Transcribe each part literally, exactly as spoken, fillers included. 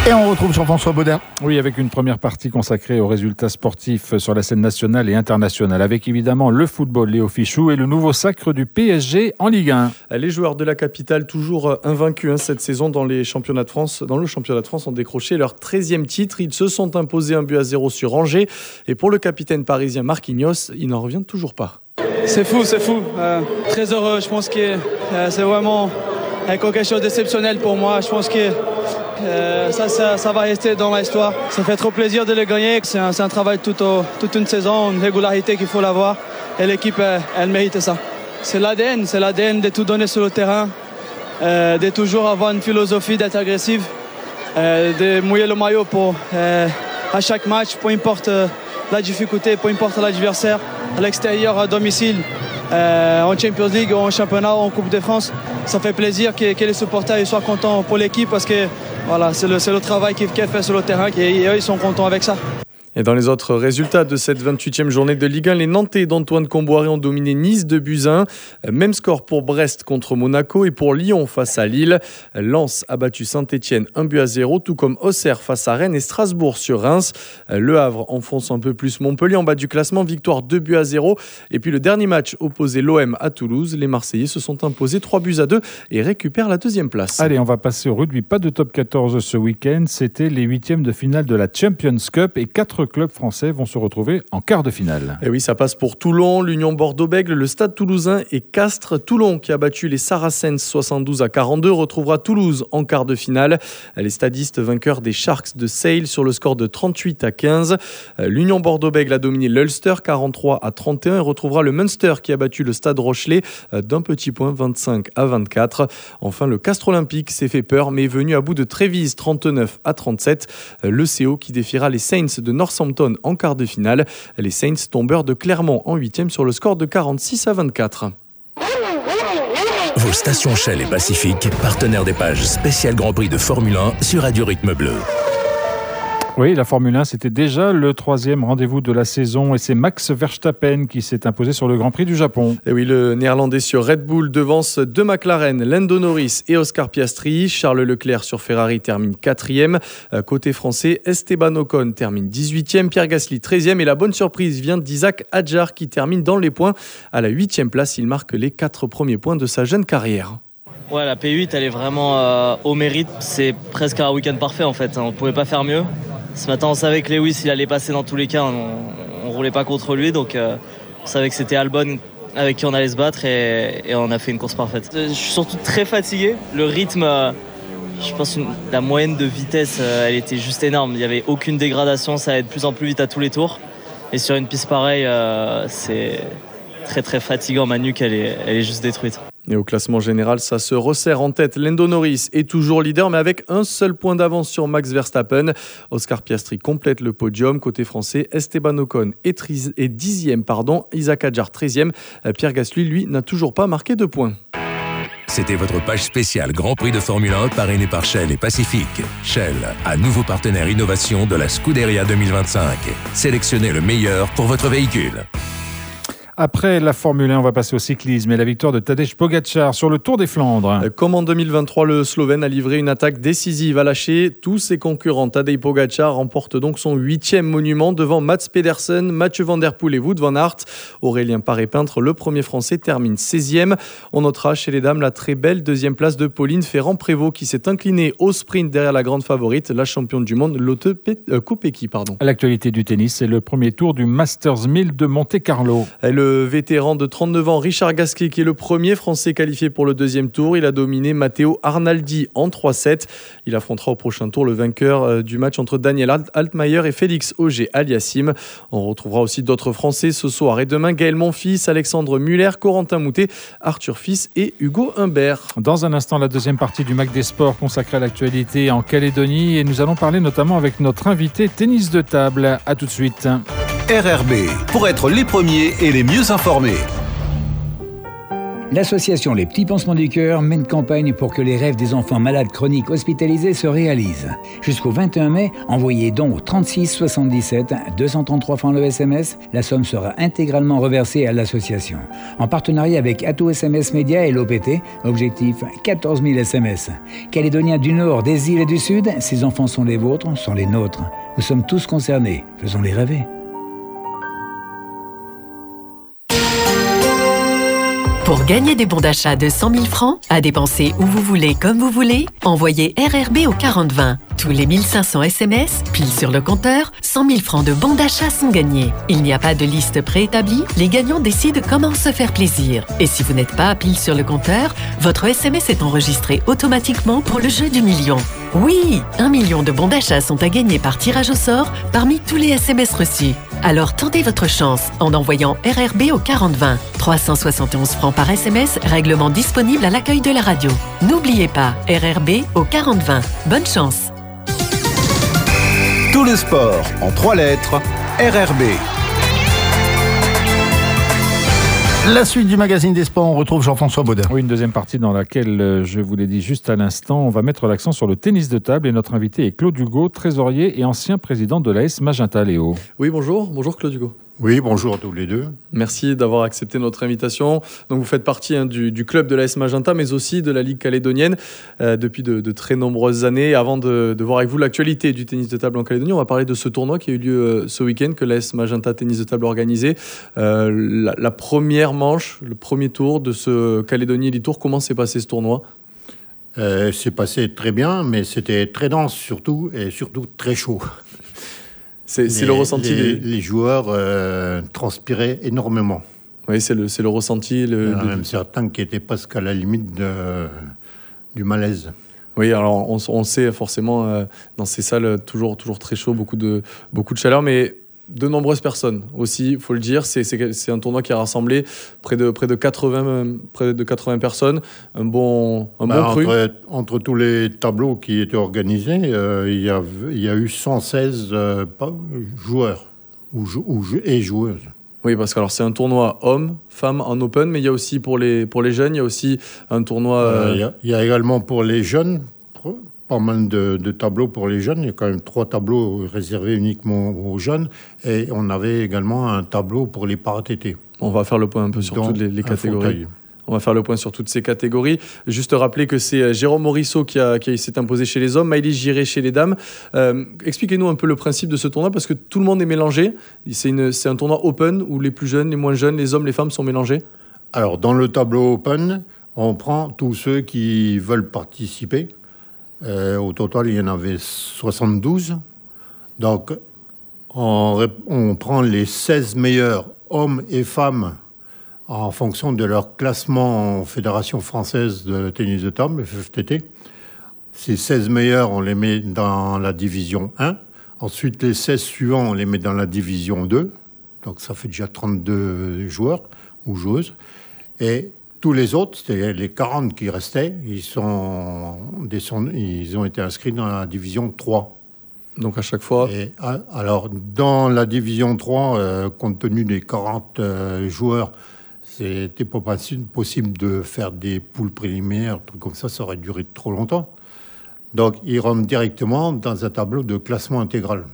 Et on retrouve Jean-François Baudin. Oui, avec une première partie consacrée aux résultats sportifs sur la scène nationale et internationale, avec évidemment le football, Léo Fichou, et le nouveau sacre du P S G en Ligue un. Les joueurs de la capitale, toujours invaincus hein, cette saison dans les championnats de France, dans le championnat de France, ont décroché leur treizième titre. Ils se sont imposés un but à zéro sur Angers. Et pour le capitaine parisien Marquinhos, il n'en revient toujours pas. C'est fou, c'est fou. Euh, très heureux. Je pense que euh, c'est vraiment euh, quelque chose d'exceptionnel pour moi. Je pense que Euh, ça, ça, ça va rester dans l'histoire. Ça fait trop plaisir de le gagner. C'est un, c'est un travail tout au, toute une saison, une régularité qu'il faut l'avoir. Et l'équipe, elle, elle mérite ça. C'est l'A D N, c'est l'A D N de tout donner sur le terrain, euh, de toujours avoir une philosophie d'être agressif, euh, de mouiller le maillot pour, euh, à chaque match, peu importe euh, la difficulté, peu importe l'adversaire, à l'extérieur, à domicile. Euh, en Champions League, en championnat, en Coupe de France, ça fait plaisir que, que les supporters soient contents pour l'équipe parce que voilà, c'est, le, c'est le travail qui est fait sur le terrain et, et eux ils sont contents avec ça. Et dans les autres résultats de cette vingt-huitième journée de Ligue un, les Nantais d'Antoine Comboiré ont dominé Nice deux buts à un. Même score pour Brest contre Monaco et pour Lyon face à Lille. Lens a battu Saint-Etienne un but à zéro, tout comme Auxerre face à Rennes et Strasbourg sur Reims. Le Havre enfonce un peu plus Montpellier en bas du classement, victoire deux buts à zéro. Et puis le dernier match opposait l'O M à Toulouse. Les Marseillais se sont imposés trois buts à deux et récupèrent la deuxième place. Allez, on va passer au rugby. Pas de top quatorze ce week-end. C'était les huitièmes de finale de la Champions Cup et quatre clubs français vont se retrouver en quart de finale. Et oui, ça passe pour Toulon, l'Union Bordeaux-Bègles, le Stade Toulousain et Castres. Toulon, qui a battu les Saracens soixante-douze à quarante-deux, retrouvera Toulouse en quart de finale. Les stadistes vainqueurs des Sharks de Sale sur le score de trente-huit à quinze. L'Union Bordeaux-Bègles a dominé l'Ulster quarante-trois à trente et un et retrouvera le Munster qui a battu le Stade Rochelais d'un petit point vingt-cinq à vingt-quatre. Enfin, le Castres Olympique s'est fait peur mais est venu à bout de Trévise trente-neuf à trente-sept. Le C O qui défiera les Saints de Northampton en quart de finale. Les Saints tombeurs de Clermont en huitième sur le score de quarante-six à vingt-quatre. Vos stations Shell et Pacifique, partenaires des pages spéciales Grand Prix de Formule un sur Radio Rythme Bleu. Oui, la Formule un, c'était déjà le troisième rendez-vous de la saison et c'est Max Verstappen qui s'est imposé sur le Grand Prix du Japon. Et oui, le néerlandais sur Red Bull devance deux McLaren, Lando Norris et Oscar Piastri. Charles Leclerc sur Ferrari termine quatrième. Côté français, Esteban Ocon termine dix-huitième, Pierre Gasly treizième et la bonne surprise vient d'Isaac Hadjar qui termine dans les points. À la huitième place, il marque les quatre premiers points de sa jeune carrière. Ouais, la P huit, elle est vraiment euh, au mérite. C'est presque un week-end parfait en fait. On ne pouvait pas faire mieux. Ce matin, on savait que Lewis, il allait passer dans tous les cas. On ne roulait pas contre lui. Donc, euh, on savait que c'était Albon avec qui on allait se battre et, et on a fait une course parfaite. Je suis surtout très fatigué. Le rythme, euh, je pense que la moyenne de vitesse, euh, elle était juste énorme. Il n'y avait aucune dégradation. Ça allait de plus en plus vite à tous les tours. Et sur une piste pareille, euh, c'est très très fatigant. Ma nuque, elle est, elle est juste détruite. Et au classement général, ça se resserre en tête. Lando Norris est toujours leader, mais avec un seul point d'avance sur Max Verstappen. Oscar Piastri complète le podium. Côté français, Esteban Ocon est, tri- est dixième, pardon. Isaac Hadjar treizième. Pierre Gasly, lui, n'a toujours pas marqué de points. C'était votre page spéciale Grand Prix de Formule un parrainée par Shell et Pacifique. Shell, à nouveau partenaire innovation de la Scuderia deux mille vingt-cinq. Sélectionnez le meilleur pour votre véhicule. Après la Formule un, on va passer au cyclisme et la victoire de Tadej Pogačar sur le Tour des Flandres. Comme en deux mille vingt-trois, le Slovène a livré une attaque décisive à lâcher tous ses concurrents. Tadej Pogačar remporte donc son huitième monument devant Mats Pedersen, Mathieu Van Der Poel et Wout van Aert. Aurélien Paré-Peintre, le premier français, termine seizième. On notera chez les dames la très belle deuxième place de Pauline Ferrand-Prévot qui s'est inclinée au sprint derrière la grande favorite, la championne du monde, Lotte Kopecky. Pardon. L'actualité du tennis, c'est le premier tour du Masters mille de Monte-Carlo. Le Le vétéran de trente-neuf ans, Richard Gasquet, qui est le premier Français qualifié pour le deuxième tour. Il a dominé Matteo Arnaldi en trois sept. Il affrontera au prochain tour le vainqueur du match entre Daniel Altmaier et Félix Auger-Aliassime. On retrouvera aussi d'autres Français ce soir et demain. Gaël Monfils, Alexandre Muller, Corentin Moutet, Arthur Fils et Hugo Humbert. Dans un instant, la deuxième partie du Mac des Sports consacrée à l'actualité en Calédonie. Et nous allons parler notamment avec notre invité tennis de table. À tout de suite. R R B, pour être les premiers et les mieux informés. L'association Les Petits Pansements du Cœur mène campagne pour que les rêves des enfants malades chroniques hospitalisés se réalisent. Jusqu'au vingt et un mai, envoyez don au trente-six soixante-dix-sept, deux cent trente-trois francs le S M S. La somme sera intégralement reversée à l'association. En partenariat avec Atout S M S Média et l'O P T, objectif quatorze mille S M S. Calédoniens du Nord, des îles et du Sud, ces enfants sont les vôtres, sont les nôtres. Nous sommes tous concernés, faisons-les rêver. Pour gagner des bons d'achat de cent mille francs, à dépenser où vous voulez, comme vous voulez, envoyez R R B au quarante vingt. Tous les mille cinq cents S M S, pile sur le compteur, cent mille francs de bons d'achat sont gagnés. Il n'y a pas de liste préétablie, les gagnants décident comment se faire plaisir. Et si vous n'êtes pas pile sur le compteur, votre S M S est enregistré automatiquement pour le jeu du million. Oui, un million de bons d'achat sont à gagner par tirage au sort parmi tous les S M S reçus. Alors tentez votre chance en envoyant R R B au quarante vingt. trois cent soixante et onze francs par S M S, règlement disponible à l'accueil de la radio. N'oubliez pas, R R B au quarante vingt. Bonne chance. Tout le sport en trois lettres, R R B. La suite du magazine des sports, on retrouve Jean-François Baudin. Oui, une deuxième partie dans laquelle, je vous l'ai dit juste à l'instant, on va mettre l'accent sur le tennis de table et notre invité est Claude Hugot, trésorier et ancien président de l'A S Magenta. Léo. Oui, bonjour. Bonjour Claude Hugot. Oui, bonjour à tous les deux. Merci d'avoir accepté notre invitation. Donc vous faites partie hein, du, du club de l'A S Magenta, mais aussi de la Ligue calédonienne euh, depuis de, de très nombreuses années. Avant de, de voir avec vous l'actualité du tennis de table en Calédonie, on va parler de ce tournoi qui a eu lieu euh, ce week-end, que l'A S Magenta Tennis de table a organisé. Euh, la, la première manche, le premier tour de ce Calédonie Elite Tour, comment s'est passé ce tournoi ? euh, C'est passé très bien, mais c'était très dense surtout, et surtout très chaud. C'est, c'est le ressenti. Les, des... les joueurs euh, transpiraient énormément. Oui, c'est le, c'est le ressenti. Le, Il y en a de... même certains qui étaient presque à la limite de, du malaise. Oui, alors on, on sait forcément euh, dans ces salles toujours, toujours très chaud, beaucoup de, beaucoup de chaleur, mais de nombreuses personnes aussi, il faut le dire. C'est, c'est, c'est un tournoi qui a rassemblé près de, près de, quatre-vingts, près de quatre-vingts personnes. Un bon, un bah, bon cru. Entre, entre tous les tableaux qui étaient organisés, euh, il, y a, il y a eu cent seize euh, joueurs ou, ou, et joueuses. Oui, parce que alors, c'est un tournoi hommes, femmes en open, mais il y a aussi pour les, pour les jeunes, il y a aussi un tournoi... Euh, il, y a, il y a également pour les jeunes... Pas mal de, de tableaux pour les jeunes. Il y a quand même trois tableaux réservés uniquement aux jeunes. Et on avait également un tableau pour les para-T T. On va faire le point un peu sur toutes les, les catégories. On va faire le point sur toutes ces catégories. Juste rappeler que c'est Jérôme Morisseau qui, a, qui s'est imposé chez les hommes, Maëlys Giré chez les dames. Euh, expliquez-nous un peu le principe de ce tournoi, parce que tout le monde est mélangé. C'est, une, c'est un tournoi open où les plus jeunes, les moins jeunes, les hommes, les femmes sont mélangés. Alors, dans le tableau open, on prend tous ceux qui veulent participer. Euh, au total, il y en avait soixante-douze. Donc, on, on prend les seize meilleurs hommes et femmes en fonction de leur classement en Fédération française de tennis de table, F F T T. Ces seize meilleurs, on les met dans la division un. Ensuite, les seize suivants, on les met dans la division deux. Donc, ça fait déjà trente-deux joueurs ou joueuses. Et tous les autres, c'est-à-dire les quarante qui restaient, ils, sont descendus, ils ont été inscrits dans la division trois. Donc à chaque fois... Et, alors, dans la division trois, euh, compte tenu des quarante euh, joueurs, c'était pas possible de faire des poules préliminaires, trucs comme ça, ça aurait duré trop longtemps. Donc, ils rentrent directement dans un tableau de classement intégral.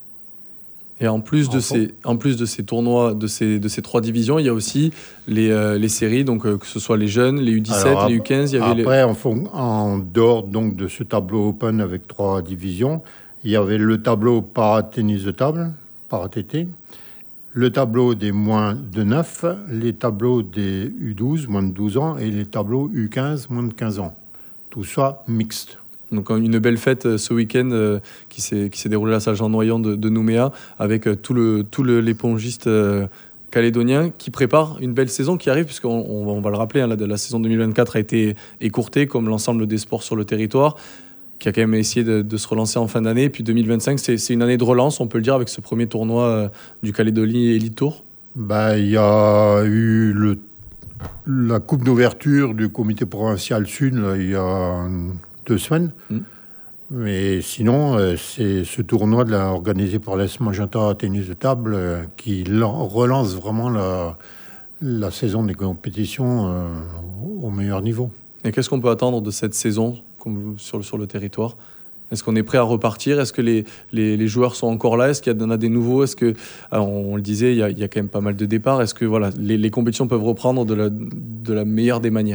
Et en plus, de ces, en plus de ces tournois, de ces, de ces trois divisions, il y a aussi les, euh, les séries, donc euh, que ce soit les jeunes, les U dix-sept, alors, les U quinze. Il y avait après, les... en, fond, en dehors donc, de ce tableau open avec trois divisions, il y avait le tableau para-tennis de table, para-T T, le tableau des moins de neuf, les tableaux des U douze, moins de douze ans, et les tableaux U quinze, moins de quinze ans. Tout ça mixte. Donc une belle fête ce week-end euh, qui, s'est, qui s'est déroulée à la salle Jean Noyon de, de Nouméa, avec euh, tout le, tout le, les pongistes euh, calédoniens qui préparent une belle saison qui arrive, puisqu'on on, on va le rappeler, hein, la, la saison deux mille vingt-quatre a été écourtée, comme l'ensemble des sports sur le territoire, qui a quand même essayé de, de se relancer en fin d'année. Et puis deux mille vingt-cinq, c'est, c'est une année de relance, on peut le dire, avec ce premier tournoi euh, du Calédonie Elite Tour. Ben, il y a eu le, la coupe d'ouverture du comité provincial Sud, là, il y a deux semaines. Mmh. Mais sinon, euh, c'est ce tournoi de la, organisé par l'A S Magenta Tennis de table euh, qui relance vraiment la, la saison des compétitions euh, au meilleur niveau. Et qu'est-ce qu'on peut attendre de cette saison comme sur, sur le territoire ? Est-ce qu'on est prêt à repartir ? Est-ce que les, les, les joueurs sont encore là ? Est-ce qu'il y en a des nouveaux ? Est-ce que, alors on le disait, il y, a, il y a quand même pas mal de départs. Est-ce que voilà, les, les compétitions peuvent reprendre de la, de la meilleure des manières ?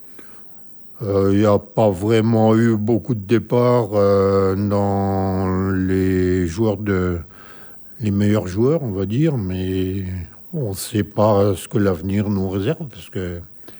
Euh, il n'y a pas vraiment eu beaucoup de départs euh, dans les joueurs de les meilleurs joueurs, on va dire, mais on ne sait pas ce que l'avenir nous réserve parce que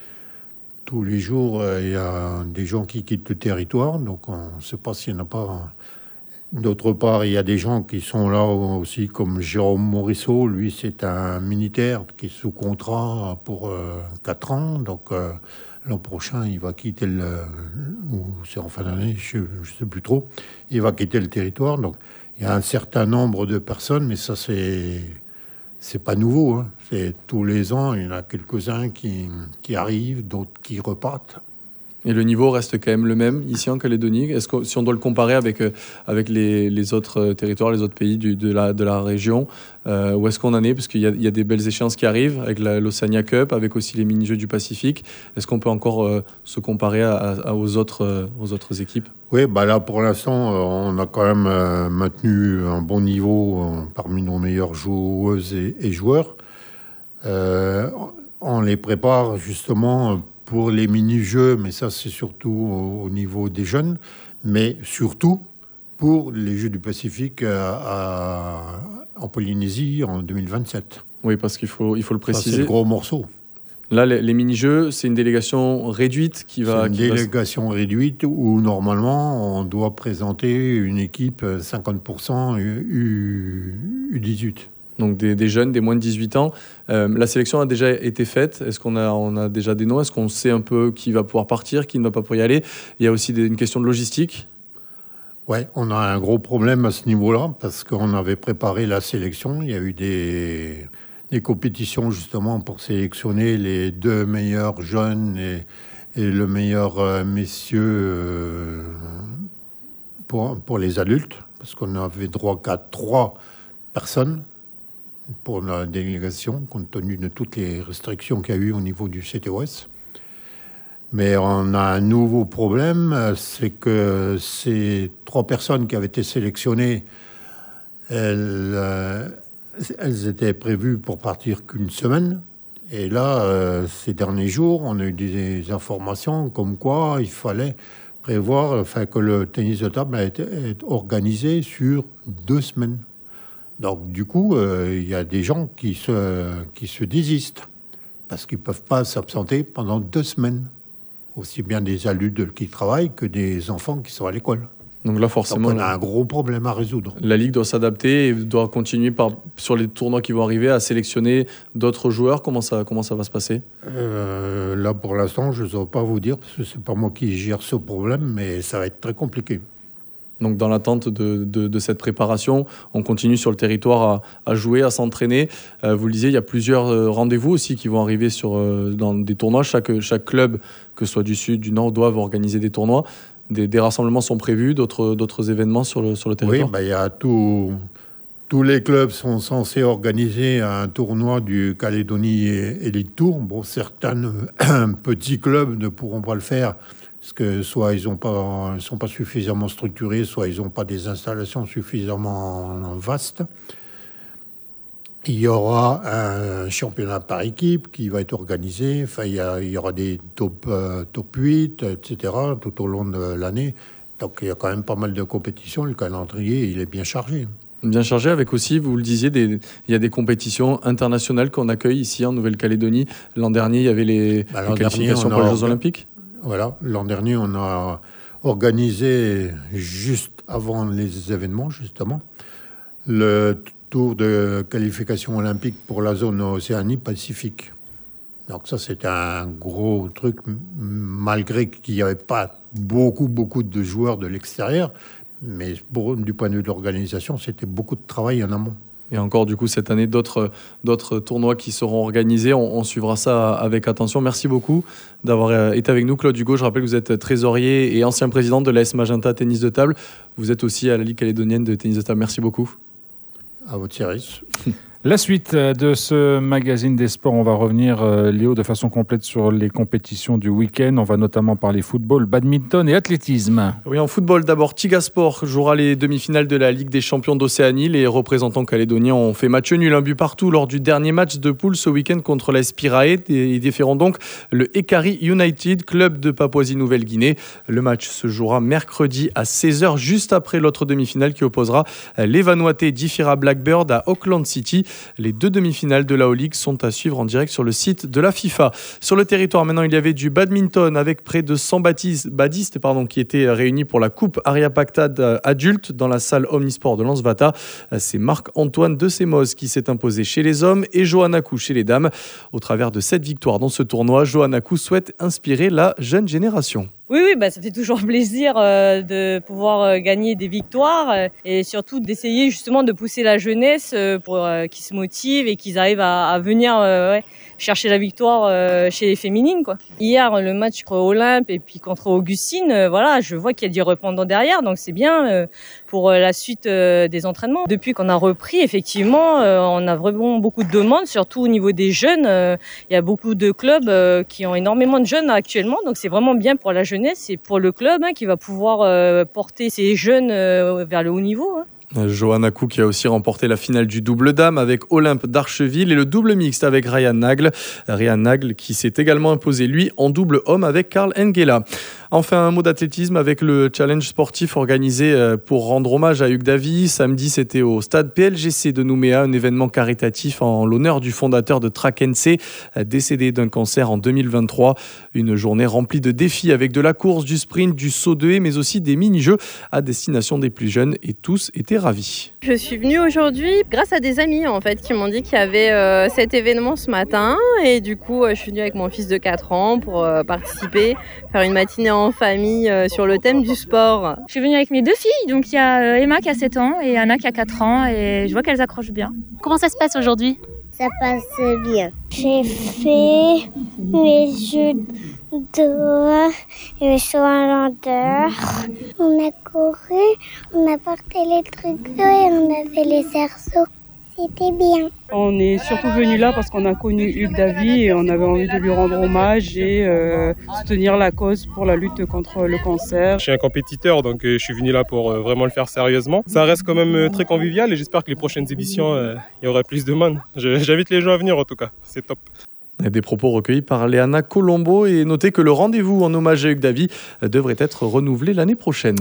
tous les jours, il y a des gens qui quittent le territoire, donc on ne sait pas s'il n'y en a pas. D'autre part, il y a des gens qui sont là aussi, comme Jérôme Morisseau. Lui, c'est un militaire qui est sous contrat pour euh, quatre ans. Donc, euh, l'an prochain, il va quitter le... ou c'est en fin d'année, je ne sais plus trop. Il va quitter le territoire. Donc, il y a un certain nombre de personnes, mais ça, c'est... C'est pas nouveau, hein. C'est tous les ans, il y en a quelques-uns qui, qui arrivent, d'autres qui repartent. Et le niveau reste quand même le même ici en Calédonie. Est-ce que si on doit le comparer avec, avec les, les autres territoires, les autres pays du, de, la, de la région, euh, où est-ce qu'on en est ? Parce qu'il y a, il y a des belles échéances qui arrivent avec la, l'Oceania Cup, avec aussi les mini-jeux du Pacifique. Est-ce qu'on peut encore euh, se comparer à, à, aux, autres, euh, aux autres équipes ? Oui, bah là pour l'instant, euh, on a quand même euh, maintenu un bon niveau euh, parmi nos meilleures joueuses et, et joueurs. Euh, on les prépare justement pour les mini-jeux, mais ça c'est surtout au, au niveau des jeunes, mais surtout pour les Jeux du Pacifique à, à, en Polynésie en deux mille vingt-sept. Oui, parce qu'il faut, il faut le préciser. Ça, c'est le gros morceau. Là, les, les mini-jeux, c'est une délégation réduite qui va... C'est une qui délégation va... réduite où, normalement, on doit présenter une équipe cinquante pour cent U dix-huit. Donc des, des jeunes, des moins de dix-huit ans. Euh, la sélection a déjà été faite. Est-ce qu'on a, on a déjà des noms ? Est-ce qu'on sait un peu qui va pouvoir partir, qui ne va pas pouvoir y aller ? Il y a aussi des, une question de logistique. Ouais, on a un gros problème à ce niveau-là parce qu'on avait préparé la sélection. Il y a eu des... des compétitions justement pour sélectionner les deux meilleurs jeunes et, et le meilleur euh, messieurs euh, pour, pour les adultes, parce qu'on avait droit qu'à trois personnes pour la délégation, compte tenu de toutes les restrictions qu'il y a eu au niveau du C T O S. Mais on a un nouveau problème, c'est que ces trois personnes qui avaient été sélectionnées, elles... Euh, Elles étaient prévues pour partir qu'une semaine. Et là, euh, ces derniers jours, on a eu des informations comme quoi il fallait prévoir, enfin, que le tennis de table a été organisé sur deux semaines. Donc, du coup, euh, il y a des gens qui se, qui se désistent parce qu'ils ne peuvent pas s'absenter pendant deux semaines. Aussi bien des adultes qui travaillent que des enfants qui sont à l'école. Donc là, forcément, Donc on a un gros problème à résoudre. La Ligue doit s'adapter et doit continuer par, sur les tournois qui vont arriver à sélectionner d'autres joueurs. Comment ça, comment ça va se passer ? euh, Là, pour l'instant, je ne saurais pas vous dire, parce que ce n'est pas moi qui gère ce problème, mais ça va être très compliqué. Donc dans l'attente de, de, de cette préparation, on continue sur le territoire à, à jouer, à s'entraîner. Euh, vous le disiez, il y a plusieurs euh, rendez-vous aussi qui vont arriver sur, euh, dans des tournois. Chaque, chaque club, que ce soit du Sud, du Nord, doivent organiser des tournois. Des, des rassemblements sont prévus, d'autres, d'autres événements sur le, sur le territoire ? Oui, bah, y a tout, tous les clubs sont censés organiser un tournoi du Calédonie Elite Tour. Bon, certains petits clubs ne pourront pas le faire parce que soit ils ne pas, sont pas suffisamment structurés, soit ils n'ont pas des installations suffisamment vastes. Il y aura un championnat par équipe qui va être organisé. Enfin, il y, a, il y aura des top, euh, top huit, et cetera, tout au long de l'année. Donc, il y a quand même pas mal de compétitions. Le calendrier, il est bien chargé. Bien chargé, avec aussi, vous le disiez, des, il y a des compétitions internationales qu'on accueille ici en Nouvelle-Calédonie. L'an dernier, il y avait les, bah, les qualifications pour les Jeux Olympiques. Voilà, l'an dernier, on a organisé, juste avant les événements, justement, le tour de qualification olympique pour la zone Océanie-Pacifique. Donc ça, c'était un gros truc, malgré qu'il n'y avait pas beaucoup, beaucoup de joueurs de l'extérieur. Mais pour, du point de vue de l'organisation, c'était beaucoup de travail en amont. Et encore, du coup, cette année, d'autres, d'autres tournois qui seront organisés. On, on suivra ça avec attention. Merci beaucoup d'avoir été avec nous, Claude Hugot. Je rappelle que vous êtes trésorier et ancien président de l'A S Magenta Tennis de Table. Vous êtes aussi à la Ligue calédonienne de tennis de table. Merci beaucoup. À votre service. La suite de ce magazine des sports, on va revenir, Léo, de façon complète sur les compétitions du week-end. On va notamment parler football, badminton et athlétisme. Oui, en football, d'abord, Tigasport jouera les demi-finales de la Ligue des champions d'Océanie. Les représentants calédoniens ont fait match nul, un but partout lors du dernier match de poule ce week-end contre la Spirae. Ils défieront donc le Ekari United, club de Papouasie-Nouvelle-Guinée. Le match se jouera mercredi à seize heures, juste après l'autre demi-finale qui opposera les Vanuatais d'Ifira Blackbird à Auckland City. Les deux demi-finales de la O-League sont à suivre en direct sur le site de la FIFA. Sur le territoire, maintenant, il y avait du badminton avec près de cent badistes pardon, qui étaient réunis pour la Coupe Ariapactad adulte dans la salle Omnisport de Lansvata. C'est Marc-Antoine de Semoz qui s'est imposé chez les hommes et Johanna Kou chez les dames. Au travers de cette victoire dans ce tournoi, Johanna Kou souhaite inspirer la jeune génération. Oui, oui, bah, ça fait toujours plaisir euh, de pouvoir euh, gagner des victoires euh, et surtout d'essayer justement de pousser la jeunesse euh, pour euh, qu'ils se motivent et qu'ils arrivent à, à venir euh, ouais, chercher la victoire euh, chez les féminines, quoi. Hier, le match contre Olympe et puis contre Augustine, euh, voilà, je vois qu'il y a du répondant derrière, donc c'est bien euh, pour euh, la suite euh, des entraînements. Depuis qu'on a repris, effectivement, euh, on a vraiment beaucoup de demandes, surtout au niveau des jeunes. Euh, il y a beaucoup de clubs euh, qui ont énormément de jeunes actuellement, donc c'est vraiment bien pour la jeunesse. C'est pour le club hein, qui va pouvoir euh, porter ces jeunes euh, vers le haut niveau. Hein. Johanna Kou qui a aussi remporté la finale du double dame avec Olympe d'Archeville et le double mixte avec Ryan Nagle. Ryan Nagle qui s'est également imposé lui en double homme avec Karl Engela. Enfin, un mot d'athlétisme avec le challenge sportif organisé pour rendre hommage à Hugues Davy. Samedi, c'était au stade P L G C de Nouméa, un événement caritatif en l'honneur du fondateur de Track N C, décédé d'un cancer en deux mille vingt-trois. Une journée remplie de défis avec de la course, du sprint, du saut de haie, mais aussi des mini-jeux à destination des plus jeunes et tous étaient ravis. Je suis venue aujourd'hui grâce à des amis en fait qui m'ont dit qu'il y avait euh, cet événement ce matin et du coup euh, je suis venue avec mon fils de quatre ans pour euh, participer, faire une matinée en famille euh, sur le thème du sport. Je suis venue avec mes deux filles, donc il y a Emma qui a sept ans et Anna qui a quatre ans et je vois qu'elles accrochent bien. Comment ça se passe aujourd'hui ? Ça passe bien. J'ai fait mes jeux dehors et sur un lenteur. On a couru, on a porté les trucs d'eau et on a fait les cerceaux. C'était bien. On est surtout venu là parce qu'on a connu Hugues Davy et on avait envie de lui rendre hommage et euh, soutenir la cause pour la lutte contre le cancer. Je suis un compétiteur donc euh, je suis venu là pour euh, vraiment le faire sérieusement. Ça reste quand même euh, très convivial et j'espère que les prochaines éditions, euh, il y aura plus de monde. Je, j'invite les gens à venir en tout cas, c'est top. Des propos recueillis par Léana Colombo et notez que le rendez-vous en hommage à Hugues Davy devrait être renouvelé l'année prochaine.